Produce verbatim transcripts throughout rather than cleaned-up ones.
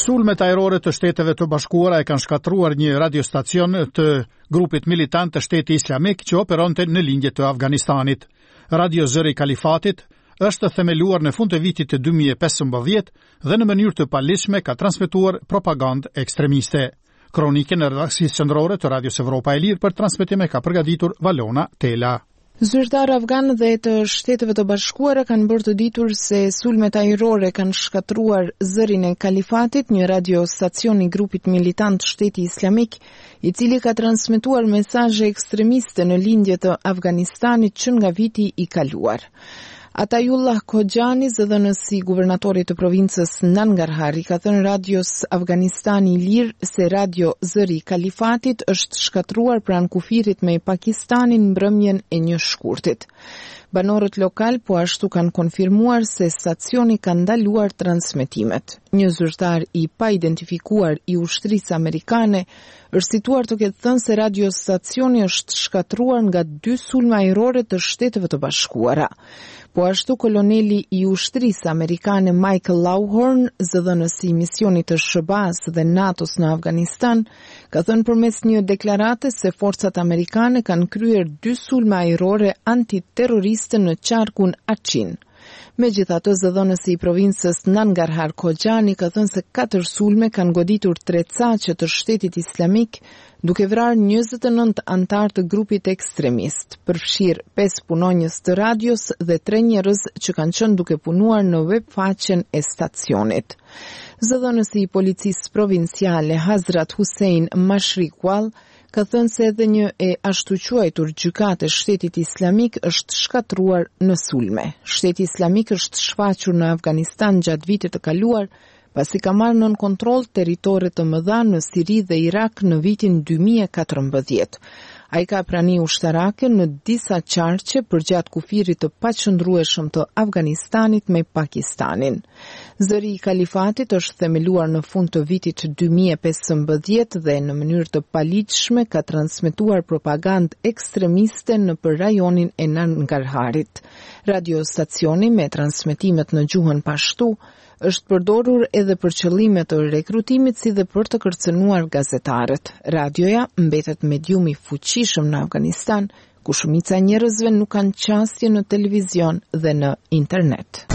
Sulmet ajrore të Shteteve të Bashkuara e kanë shkatruar një radiostacion të grupit militant të Shteti Islamik që operonte në lindje të Afganistanit. Radio Zëri i Kalifatit është themeluar në fund të vitit të dy mijë e pesëmbëdhjetë dhe në mënyrë të palishme ka transmetuar propagandë ekstremiste. Kronikën e redaksisë qendrore të Radios Evropa e Lirë për transmetime ka përgatitur Valona Tela. Zyrtarë afganë dhe të Shteteve të Bashkuara kanë bërë të ditur se sulmet ajrore kanë shkatruar Zërin e Kalifatit, një radiostacion i grupit militant Shteti Islamik, i cili ka transmetuar mesazhe ekstremiste në lindje të Afganistanit që nga viti i kaluar. Atayullah Kojani, zëdhënësi i guvernatorit të provincës Nangarhar, i ka thënë radios Afganistani i Lirë se radio Zëri i Kalifatit është shkatruar pranë kufirit me Pakistanin mbrëmjen e një shkurtit. Banorët lokal po ashtu kanë konfirmuar se stacioni ka ndaluar transmetimet. Një zyrtar i pa identifikuar i ushtrisë amerikane është situar të ketë thënë se radiostacioni është shkatruar nga dy sulme ajrore të Shteteve të Bashkuara. Po ashtu koloneli i ushtrisë amerikane Michael Lawhorn, zëdhënësi i misionit të S B A-s dhe NATO-s në Afganistan, ka thënë përmes një deklarate se forcat amerikane kanë kryer dy sulme ajrore antiterroriste në qarkun Achin. Megjithatë, zëdhënësi i provincës Nangarhar Kojani ka thënë se katër sulme kanë goditur tre caqe të Shtetit Islamik, duke vrarë njëzet e nëntë antar të grupit ekstremist, përfshirë pesë punonjës të radios dhe tre njerëz që kanë qenë duke punuar në web faqen e stacionit. Zëdhënësi i policisë provinciale Hazrat Hussein Mashrikwal ka thënë se edhe një e ashtu quajtur gjykate Shtetit Islamik është shkatruar në sulme. Shteti Islamik është shfaqur në Afganistan gjatë vitit të kaluar, pasi ka marrë nën kontroll territore të mëdha në Siri dhe Irak në vitin dy mijë e katërmbëdhjetë. Ai ka prani ushtarake në disa qarqe përgjatë kufirit të paqëndrueshëm të Afganistanit me Pakistanin. Zëri i Kalifatit është themeluar në fund të vitit dy mijë e pesëmbëdhjetë dhe në mënyrë të paligjshme ka transmetuar propagandë ekstremiste në për rajonin e Nangarharit. Radiostacioni me transmetimet në gjuhën pashtu është përdorur edhe për qëllime të rekrutimit si dhe për të kërcënuar gazetarët. Radioja mbetet mediumi fuqishëm në Afganistan, ku shumica njerëzve nuk kanë qasje në televizion dhe në internet.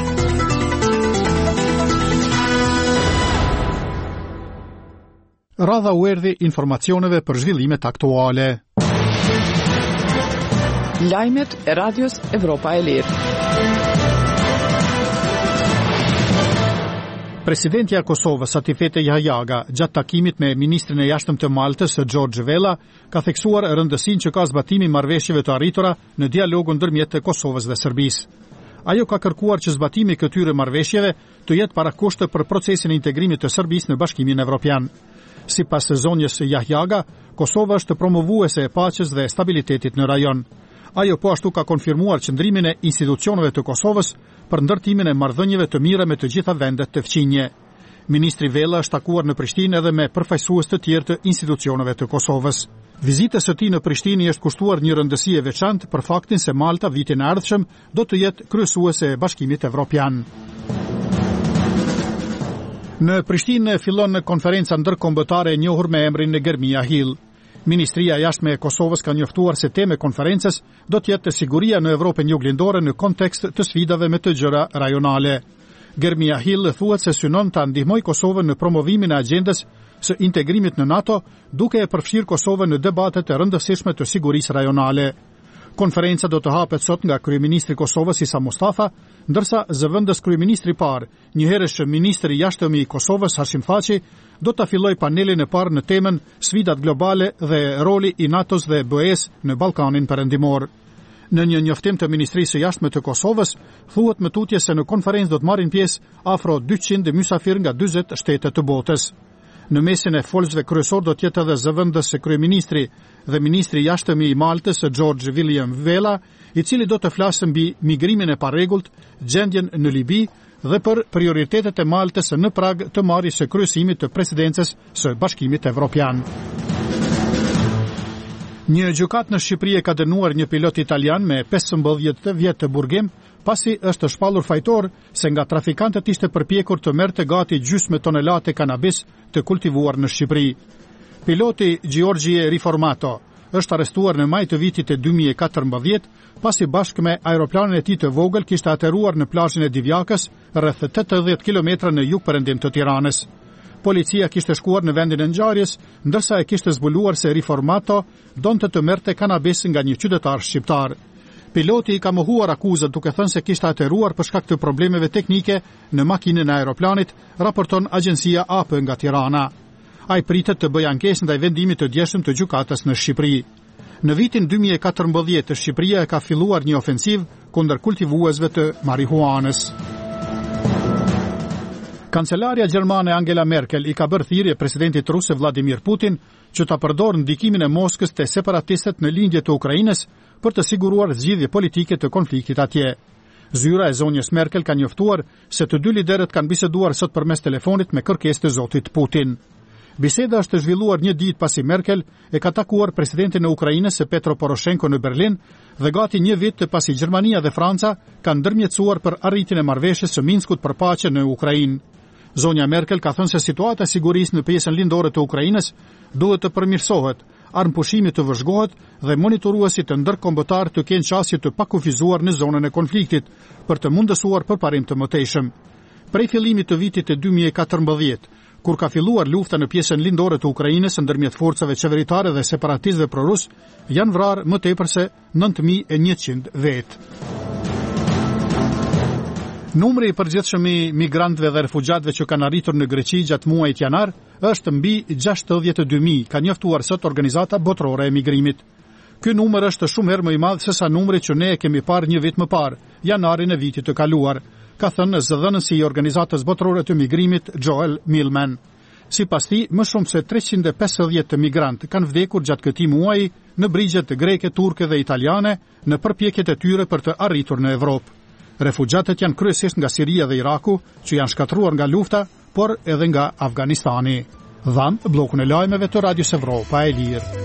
Radha u erdhi informacioneve për zhvillimet aktuale. Lajmet e Radios Evropa e Lirë. Presidentja e Kosovës Atifete Jahjaga, gjatë takimit me ministrin e jashtëm të Maltës, George Vella, ka theksuar rëndësinë që ka zbatimi marrëveshjeve të arritura në dialogun ndërmjet të Kosovës dhe Serbisë. Ajo ka kërkuar që zbatimi i këtyre marrëveshjeve të jetë parakushte për procesin e integrimit të Serbisë në Bashkimin Evropian. Sipas zonjës Jahjaga, Kosova është promovuese e paqes dhe stabilitetit në rajon. Ajo po ashtu ka konfirmuar qëndrimin e institucioneve të Kosovës për ndërtimin e marrëdhënieve të mira me të gjitha vendet të fqinje. Ministri Vella është takuar në Prishtinë edhe me përfaqësues të tjerë të institucioneve të Kosovës. Vizitës së tij në Prishtinë është kushtuar një rëndësi e veçantë për faktin se Malta vitin e ardhshëm do të jetë kryesuese e Bashkimit Evropian. Në Prishtinë fillon konferenca ndërkombëtare e njohur me emrin Germia Hill. Ministria e jashtme e Kosovës ka njoftuar se tema e konferencës do të jetë siguria në Evropën juglindore në kontekst të sfidave me të gjëra rajonale. Germia Hill thuhet se synon ta ndihmojë Kosovën në promovimin e agjendës së integrimit në NATO, duke e përfshirë Kosovën në debatet e rëndësishme të sigurisë rajonale. Konferenca do të hapet sot nga kryeministri i Kosovës Isa Mustafa, ndërsa zëvendës kryeministri i parë, njëherësh ministri i jashtëm i Kosovës Hashim Thaçi, do ta fillojë panelin e parë në temën sfidat globale dhe roli i NATO-s dhe B E-s në Ballkanin Perëndimor. Në një njoftim të Ministrisë së Jashtme të Kosovës, thuhet më tutje se në konferencë do të marrin pjesë afro dyqind mysafir nga dyzet shtete të botës. Në mesin e folësve kryesor do të jetë edhe zëvendës kryeministri dhe ministri i jashtëm i Maltës George William Vella, i cili do të flasë mbi migrimin e parregullt, gjendjen në Libi dhe për prioritetet e Maltës në prag të marrjes së kryesimit të presidencës së Bashkimit Evropian. Një gjykat në Shqipëri e ka dënuar një pilot italian me pesëmbëdhjetë vjet të burgim pasi është shpallur fajtor se nga trafikantët ishte përpjekur të merrte gati gjysmë tonelate kanabis të kultivuar në Shqipëri. Piloti Giorgie Riformato është arrestuar në maj të vitit e dy mijë e katërmbëdhjetë, pasi bashkë me aeroplanin e tij të vogël kishte aterruar në plazhin e Divjakës, rreth tetëdhjetë kilometra në jug-perëndim të Tiranës. Policia kishte shkuar në vendin e ngjarjes, ndërsa e kishte zbuluar se Riformato donte të merrte kanabis nga një qytetar shqiptar. Piloti i ka mohuar akuzat duke thënë se kishte aterruar për shkak të problemeve teknike në makinën e aeroplanit, raporton agjencia A P nga Tirana. Ai pritet të bëjë ankesë ndaj vendimit të djeshëm të gjykatës në Shqipëri. Në vitin dy mijë e katërmbëdhjetë Shqipëria e ka filluar një ofensiv kundër kultivuesve të marihuanës. Kancelaria gjermane Angela Merkel i ka bërë thirrje presidentit rus Vladimir Putin që ta përdorë ndikimin e Moskës te separatistët në lindje të Ukrainës për të siguruar zgjidhje politike të konfliktit atje. Zyra e zonjës Merkel ka njoftuar se të dy liderët kanë biseduar sot përmes telefonit me kërkesë të zotit Putin. Biseda është zhvilluar një ditë pasi Merkel e ka takuar presidentin e Ukrainës Petro Poroshenko në Berlin dhe gati një vit të pasi Gjermania dhe Franca kanë ndërmjetësuar për arritjen e marrëveshjes së Minskut për paqe në Ukrainë. Zonja Merkel ka thënë se situata e sigurisë në pjesën lindore të Ukrainës duhet të përmirësohet, armëpushimi të vëzhgohet dhe monitoruesit të ndërkombëtar të kenë qasje të pakufizuar në zonën e konfliktit për të mundësuar përparim të mëtejshëm. Prej fillimit të vitit e dy mijë e katërmbëdhjetë, kur ka filluar lufta në pjesën lindore të Ukrainës ndërmjet forcave qeveritare dhe separatistëve prorus, janë vrarë më tepër se nëntë mijë e njëqind vetë. Numri i përgjithshëm i migrantëve dhe refugjatëve që kanë arritur në Greqi gjatë muajit janar është mbi gjashtëdhjetë e dy mijë, ka njoftuar sot Organizata Botërore e Migrimit. Ky numër është shumë herë më i madh se sa numri që ne e kemi parë një vit më parë, janarin e vitit të kaluar, ka thënë zëdhënësi i Organizatës Botërore të Migrimit Joel Millman. Sipas tij, më shumë se treqind e pesëdhjetë migrantë kanë vdekur gjatë këtij muaji në brigjet greke, turke dhe italiane në përpjekjet e tyre për të arritur në Evropë. Refugjatët janë kryesisht nga Siria dhe Iraku, që janë shkatruar nga lufta, por edhe nga Afganistani. Dham, bllokun e lajmeve të Radios Evropa e Lirë.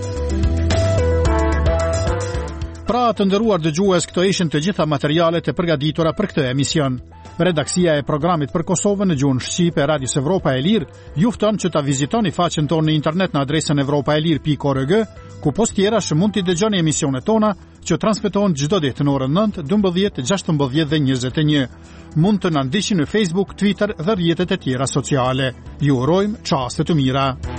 Pra të nderuar dëgjues, këto ishin të gjitha materialet e përgatitura për këtë emision. Redaksia e programit për Kosovën në gjuhën shqipe e Radios Evropa e Lirë ju fton që ta vizitoni faqen tonë në internet në adresën evropaelir pikë org, ku post tjerash mund t'i dëgjoni emisionet tona që transmetohen çdo ditë në orën nëntë, dymbëdhjetë, gjashtëmbëdhjetë dhe njëzet e një. Mund të na ndiqni në Facebook, Twitter dhe rrjetet e tjera sociale. Ju urojmë çaste të mira.